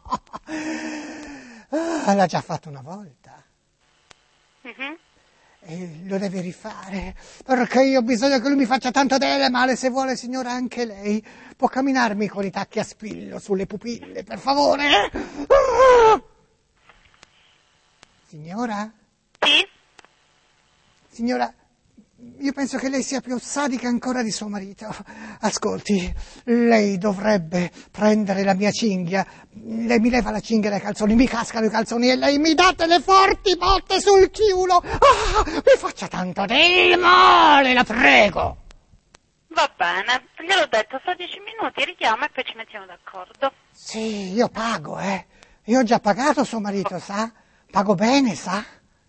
ah, l'ha già fatto una volta. Mm-hmm. E lo deve rifare, perché io ho bisogno che lui mi faccia tanto del male, se vuole signora anche lei può camminarmi con i tacchi a spillo sulle pupille, per favore. Ah! Signora? Sì? signora, io penso che lei sia più sadica ancora di suo marito. Ascolti, lei dovrebbe prendere la mia cinghia, lei mi leva la cinghia dai calzoni, mi cascano i calzoni e lei mi dà delle forti botte sul culo. Ah, mi faccia tanto del male, la prego. Va bene, gliel'ho detto, fra dieci minuti richiama e poi ci mettiamo d'accordo. Sì, io pago, eh. Io ho già pagato suo marito, sa? Pago bene, sa?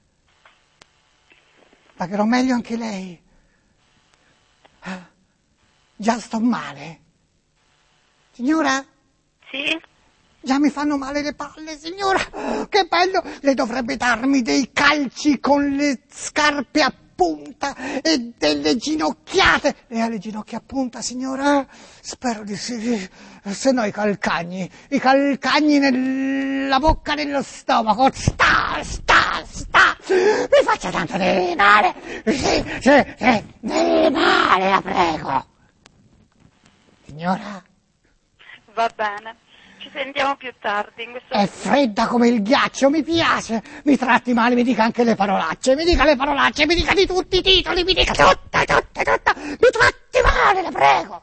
Pagherò meglio anche lei. Ah, già sto male. Signora? Sì? Già mi fanno male le palle, signora. Che bello! Lei dovrebbe darmi dei calci con le scarpe a punta e delle ginocchiate. Lei ha le ginocchia a punta, signora? Spero di sì. Se no i calcagni, i calcagni nella bocca dello stomaco. Sta, sta, sta. Mi faccia tanto del male. Sì, sì, sì, del male, la prego. Signora? Va bene, ci sentiamo più tardi. In questo... È fredda come il ghiaccio, mi piace. Mi tratti male, mi dica anche le parolacce, mi dica le parolacce, mi dica di tutti i titoli, mi dica tutte, tutte, tutte. Mi tratti male, la prego.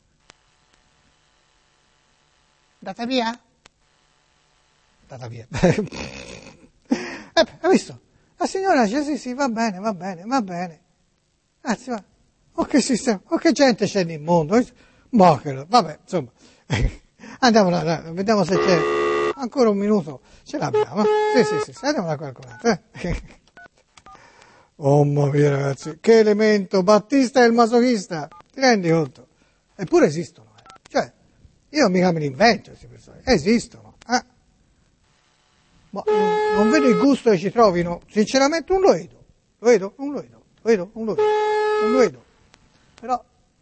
Data via? Data via. eh, hai visto? La signora dice sì, sì, va bene, va bene, va bene. Anzi, va. Oh che sistema, oh che gente c'è nel mondo. Boh, che... Vabbè, insomma. Andiamo là, là, vediamo se c'è ancora un minuto. Ce l'abbiamo. Sì, sì, sì, sì. Andiamo alla calcolata. Eh. Oh mamma mia, ragazzi, che elemento. Battista è il masochista. Ti rendi conto? Eppure esistono. Eh. Cioè, io mica me li invento queste persone. Esistono. Eh. Ma non vedo il gusto che ci trovino. Sinceramente un lo vedo. Lo vedo? Un lo vedo. Lo vedo? Un lo vedo. Un lo vedo. Però...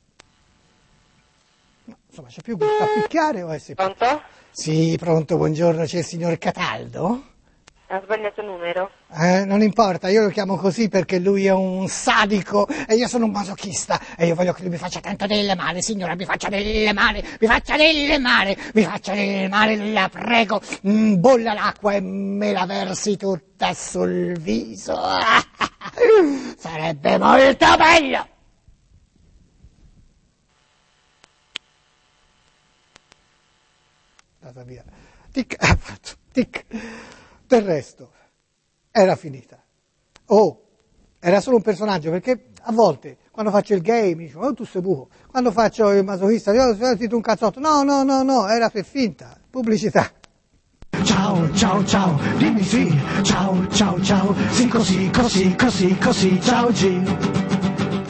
No, insomma, c'è più gusto a picchiare o a essere... Pronto? Sì, pronto, buongiorno, c'è il signor Cataldo? Ha sbagliato numero. Eh, non importa, io lo chiamo così perché lui è un sadico e io sono un masochista e io voglio che lui mi faccia tanto del male, signora, mi faccia del male, mi faccia del male, mi faccia del male, la prego, mm, bolla l'acqua e me la versi tutta sul viso. Sarebbe molto bello. Via. Tic, ha fatto, tic. Del resto era finita. Oh, era solo un personaggio, perché a volte quando faccio il gay mi dicono oh tu sei buco, quando faccio il masochista io ho sentito un cazzotto, no no no no, era per finta, pubblicità. Ciao, ciao, ciao, dimmi sì, ciao, ciao, ciao, sì così, così, così, così, ciao G.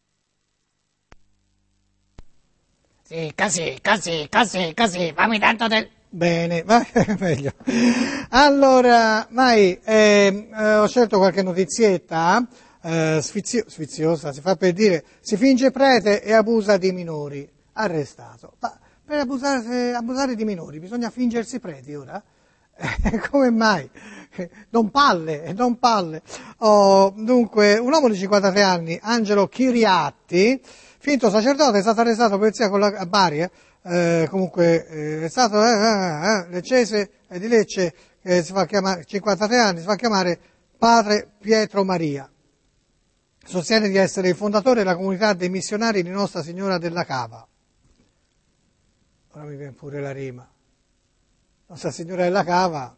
Sì, così, così, così, così, fammi tanto del... Bene, vai, meglio. Allora, Mai, eh, eh, ho scelto qualche notizietta eh, sfizio, sfiziosa, si fa per dire, si finge prete e abusa di minori, arrestato. Ma per abusare, abusare di minori bisogna fingersi preti ora? Eh, come mai? Non palle, non palle. Oh, dunque, un uomo di cinquantatré anni, Angelo Chiriatti, finto sacerdote, è stato arrestato da polizia con la, a Bari, eh, eh, comunque eh, è stato eh, eh, eh, leccese e di Lecce, eh, si fa chiamare, cinquantatré anni, si fa chiamare padre Pietro Maria. Sostiene di essere il fondatore della comunità dei missionari di Nostra Signora della Cava. Ora mi viene pure la rima. Nostra Signora della Cava.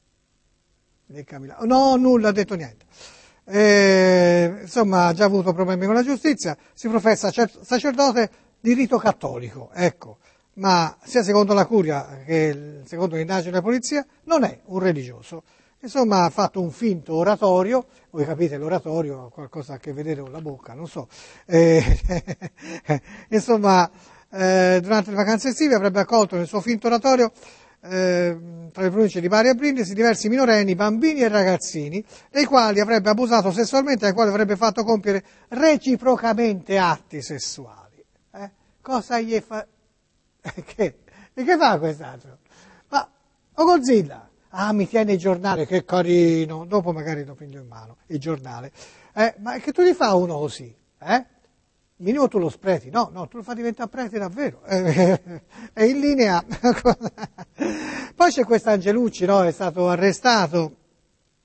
No, nulla, ha detto niente. Eh, insomma, ha già avuto problemi con la giustizia, si professa sacerdote di rito cattolico, ecco, ma sia secondo la curia che secondo l'indagine della polizia non è un religioso. Insomma, ha fatto un finto oratorio, voi capite l'oratorio ha qualcosa a che vedere con la bocca, non so. Eh, insomma, eh, durante le vacanze estive avrebbe accolto nel suo finto oratorio Eh, tra le province di Bari e Brindisi diversi minorenni, bambini e ragazzini, dei quali avrebbe abusato sessualmente e ai quali avrebbe fatto compiere reciprocamente atti sessuali. Eh? Cosa gli fa? Che? E che fa quest'altro? Ma, o Godzilla? Ah, mi tiene il giornale, che carino, dopo magari lo prendo in mano, il giornale. Eh, ma che tu gli fa uno così? Eh? Minimo tu lo spreti, no, no, tu lo fai diventare prete davvero, è in linea. Poi c'è questo Angelucci, no, è stato arrestato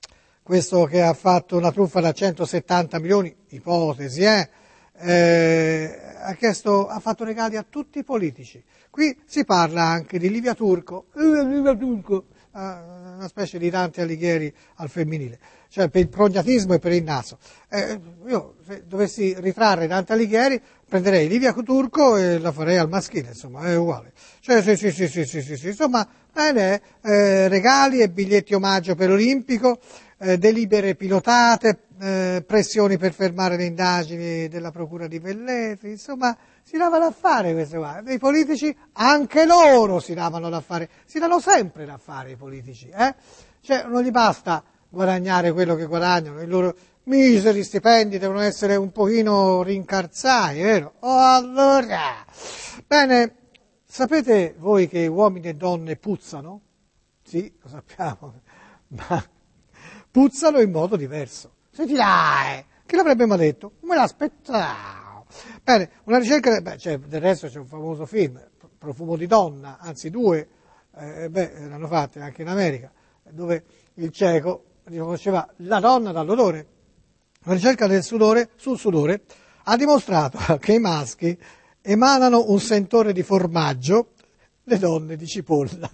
questo che ha fatto una truffa da centosettanta milioni, ipotesi, eh, eh, ha, chiesto, ha fatto regali a tutti i politici. Qui si parla anche di Livia Turco, Livia Turco, una specie di Dante Alighieri al femminile, cioè per il prognatismo e per il naso. Eh, io se dovessi ritrarre Dante Alighieri prenderei Livia Turco e la farei al maschile, insomma, è uguale. Cioè, sì, sì, sì, sì, sì, sì, sì. Insomma, bene, eh, regali e biglietti omaggio per l'Olimpico, eh, delibere pilotate, eh, pressioni per fermare le indagini della Procura di Velletri, insomma, si davano a fare queste qua. I politici, anche loro si davano da fare, si danno sempre da fare i politici, eh? Cioè, non gli basta guadagnare quello che guadagnano, i loro miseri stipendi devono essere un pochino rincarzati, vero? Oh, allora, bene, sapete voi che uomini e donne puzzano? Sì, lo sappiamo, ma puzzano in modo diverso. Senti, dai, chi l'avrebbe mai detto? Me l'aspettavo. Bene, una ricerca, beh, cioè, del resto c'è un famoso film, Profumo di donna, anzi due, eh, beh, l'hanno fatto anche in America, dove il cieco riconosceva la donna dall'odore. Una ricerca del sudore, sul sudore ha dimostrato che i maschi emanano un sentore di formaggio, le donne di cipolla.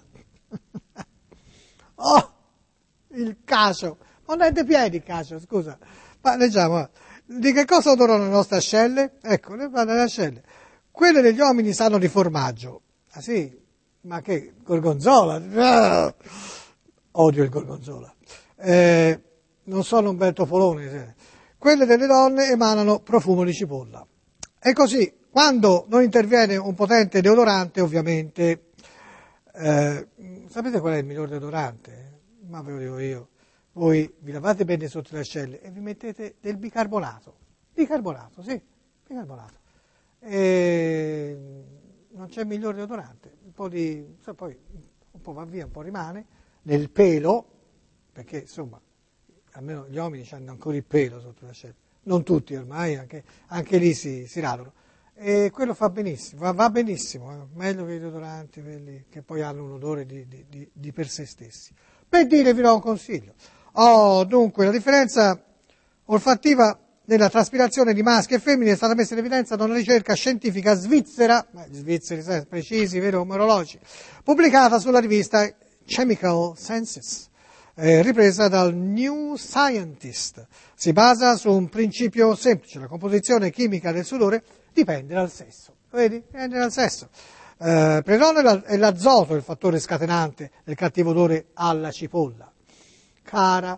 Oh, il cacio, non è dei piedi il cacio, scusa. Ma leggiamo, di che cosa odorano le nostre ascelle? Ecco, le fanno le ascelle. Quelle degli uomini sanno di formaggio. Ah sì, ma che gorgonzola? Ah, odio il gorgonzola. Eh, non sono un bel topolone. Quelle delle donne emanano profumo di cipolla. E così, quando non interviene un potente deodorante, ovviamente, eh, sapete qual è il miglior deodorante? Ma ve lo dico io. Voi vi lavate bene sotto le ascelle e vi mettete del bicarbonato. Bicarbonato, sì, bicarbonato. E non c'è miglior deodorante. Un po' di, so, poi un po' va via, un po' rimane, nel pelo, perché insomma, almeno gli uomini hanno ancora il pelo sotto le ascelle. Non tutti ormai, anche, anche lì si, si radono. E quello fa benissimo, va, va benissimo, eh? Meglio che i deodoranti, quelli che poi hanno un odore di, di, di, di per sé stessi. Per dire, vi do un consiglio. Oh, dunque, la differenza olfattiva nella traspirazione di maschi e femmine è stata messa in evidenza da una ricerca scientifica svizzera, ma gli svizzeri sono precisi, vero, come orologi, pubblicata sulla rivista Chemical Senses, eh, ripresa dal New Scientist. Si basa su un principio semplice: la composizione chimica del sudore dipende dal sesso. Vedi? Dipende dal sesso. Eh, per le donne è l'azoto il fattore scatenante del cattivo odore alla cipolla. Cara,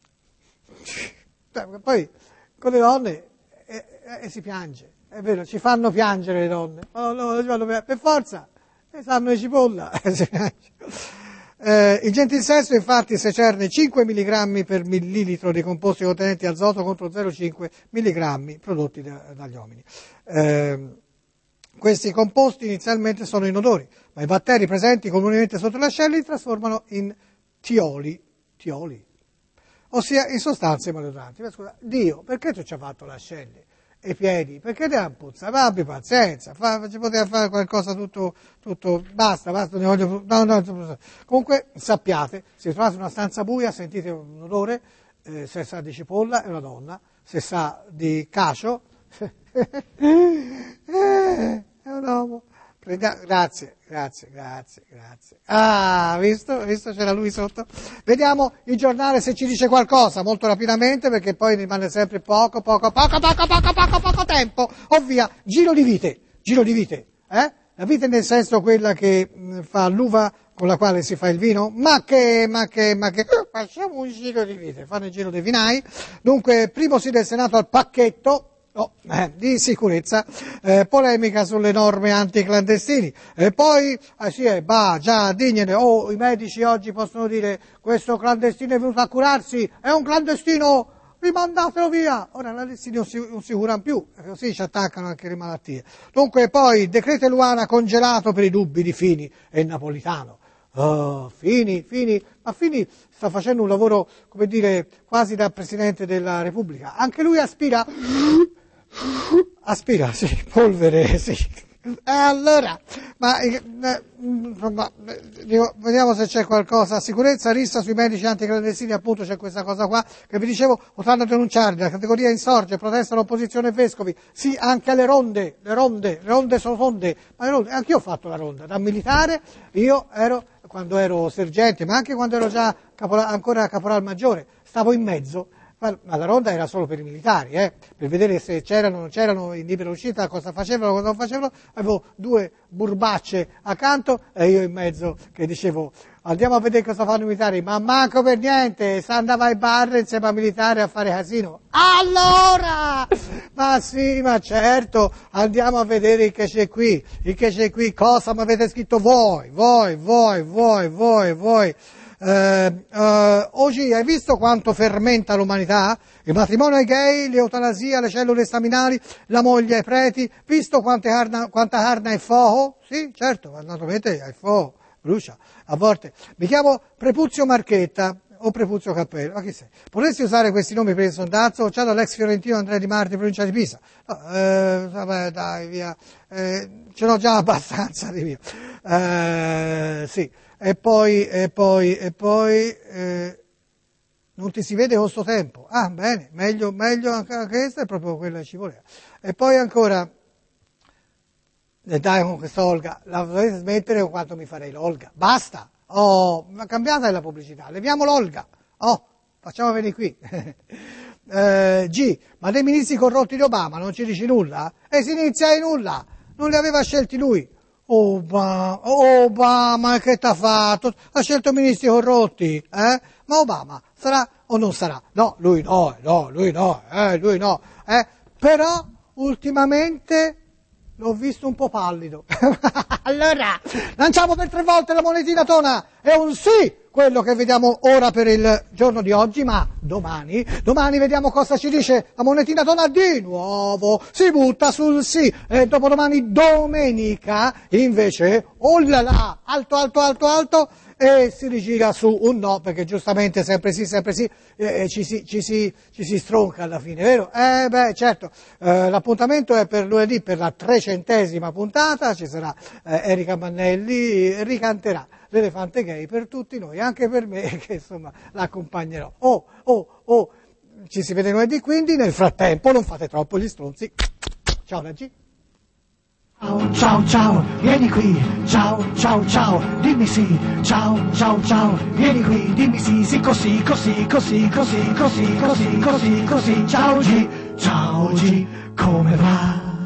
poi con le donne eh, eh, si piange, è vero, ci fanno piangere le donne, oh, no, ci fanno piangere. Per forza, e sanno di cipolla, si piange. Eh, il gentil sesso infatti secerne cinque milligrammi per millilitro di composti contenenti azoto contro zero virgola cinque milligrammi prodotti da, dagli uomini. Eh, questi composti inizialmente sono inodori, ma i batteri presenti comunemente sotto le ascelle li trasformano in tioli, tioli, ossia in sostanze maleodoranti. Ma scusa, Dio, perché tu ci hai fatto le ascelle e i piedi? Perché ti hanno puzza? Ma abbi pazienza, fa, ci poteva fare qualcosa tutto, tutto, basta, basta, ne voglio, no, no, comunque sappiate, se trovate una stanza buia, sentite un odore, eh, se sa di cipolla è una donna, se sa di cacio, è un uomo. Grazie, grazie, grazie, grazie. Ah, visto? Visto? C'era lui sotto. Vediamo il giornale se ci dice qualcosa, molto rapidamente, perché poi rimane sempre poco, poco, poco, poco, poco, poco, poco tempo. Ovvia, giro di vite, giro di vite, eh? La vite nel senso quella che mh, fa l'uva con la quale si fa il vino, ma che, ma che, ma che, facciamo un giro di vite, fanno il giro dei vinai. Dunque, primo sì del Senato al pacchetto. Oh, eh, di sicurezza, eh, polemica sulle norme anticlandestini, e poi, eh, sì, eh, bah, già, dignene, oh, i medici oggi possono dire, questo clandestino è venuto a curarsi, è un clandestino, rimandatelo via, ora i clandestini non si, non si curano più, così ci attaccano anche le malattie. Dunque, poi, decreto Eluana congelato per i dubbi di Fini e Napolitano. Oh, Fini, Fini, ma Fini sta facendo un lavoro, come dire, quasi da Presidente della Repubblica, anche lui aspira... Aspira, sì, polvere, sì, E allora, ma eh, insomma, dico, vediamo se c'è qualcosa. Sicurezza, rissa sui medici anticlandestini, appunto c'è questa cosa qua che vi dicevo, potranno denunciarli, la categoria insorge, protesta l'opposizione vescovi, sì anche alle ronde, le ronde, le ronde sono ronde, ma le ronde, anche io ho fatto la ronda, da militare, io ero, quando ero sergente, ma anche quando ero già caporal, ancora caporal maggiore, stavo in mezzo. Ma la ronda era solo per i militari, eh? Per vedere se c'erano o non c'erano in libera uscita, cosa facevano, cosa non facevano. Avevo due burbacce accanto e io in mezzo che dicevo andiamo a vedere cosa fanno i militari, ma manco per niente, si andava ai bar insieme ai militari a fare casino. Allora! Ma sì, ma certo, andiamo a vedere il che c'è qui, il che c'è qui, cosa mi avete scritto voi, voi, voi, voi, voi, voi. Eh, eh, oggi hai visto quanto fermenta l'umanità? Il matrimonio ai gay, l'eutanasia, le cellule staminali, la moglie ai preti, visto quante carna, quanta carne hai fuoco? Sì, certo, naturalmente hai fuoco, brucia, a volte. Mi chiamo Prepuzio Marchetta o Prepuzio Cappello, ma chi sei? Potresti usare questi nomi per il sondaggio? Ho già l'ex fiorentino Andrea Di Marti, provincia di Pisa. No, eh, vabbè, dai, via, eh, ce l'ho già abbastanza di via. Eh, sì. E poi, e poi, e poi, eh, non ti si vede con sto tempo. Ah, bene, meglio, meglio anche questa è proprio quella che ci voleva. E poi ancora, eh, dai con questa Olga, la dovete smettere o quanto mi farei l'Olga. Basta! Oh, ma cambiata la pubblicità, leviamo l'Olga. Oh, facciamo venire qui. eh, G, ma dei ministri corrotti di Obama non ci dici nulla? E si inizia in nulla, non li aveva scelti lui. Obama, Obama, che t'ha fatto? Ha scelto ministri corrotti, eh? Ma Obama sarà o non sarà? No, lui no, no, lui no, eh, lui no, eh? Però ultimamente l'ho visto un po' pallido. Allora, lanciamo per tre volte la monetina tona, è un sì quello che vediamo ora per il giorno di oggi, ma domani, domani vediamo cosa ci dice la monetina tona di nuovo, si butta sul sì, e dopodomani domenica invece, oh là là, alto, alto, alto, alto, e si rigira su un no, perché giustamente sempre sì, sempre sì, eh, ci, si, ci, si, ci si stronca alla fine, vero? Eh beh, certo, eh, l'appuntamento è per lunedì, per la trecentesima puntata, ci sarà eh, Erika Mannelli, ricanterà l'elefante gay per tutti noi, anche per me, che insomma l'accompagnerò. Oh, oh, oh, ci si vede lunedì, quindi nel frattempo non fate troppo gli stronzi. Ciao da G. Ciao, ciao, ciao, vieni qui, ciao, ciao, ciao, dimmi sì, ciao, ciao, ciao, vieni qui, dimmi sì, sì, così, così, così, così, così, così, così, così, ciao G, ciao G, come va?